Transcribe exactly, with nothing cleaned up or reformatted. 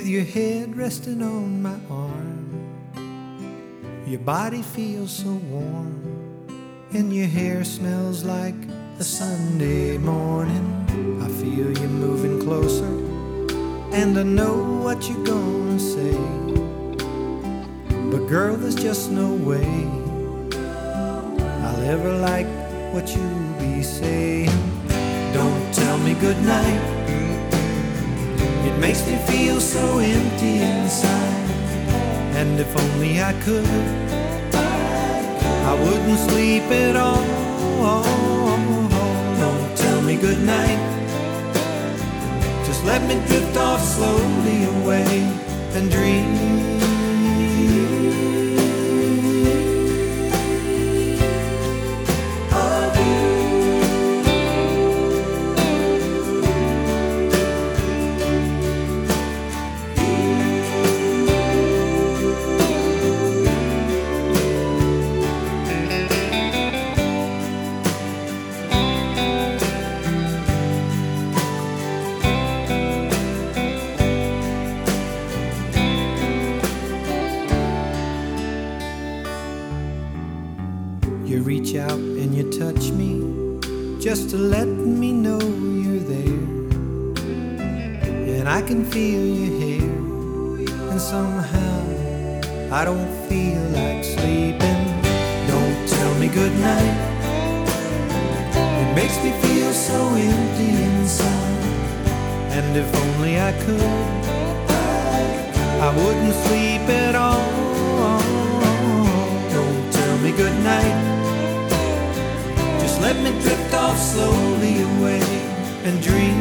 with your head resting on my arm. Your body feels so warm, and your hair smells like a Sunday morning. I feel you moving closer, and I know what you're gonna say. But girl, there's just no way I'll ever like what you be saying. Don't tell me goodnight, it makes me feel so empty inside. And if only I could, I wouldn't sleep at all. Don't tell me goodnight, just let me drift off slowly away and dream. You reach out and you touch me just to let me know you're there. And I can feel you here, and somehow I don't feel like sleeping. Don't tell me goodnight, it makes me feel so empty inside. And if only I could, I wouldn't sleep at all. Don't tell me goodnight, let me drift off slowly away and dream.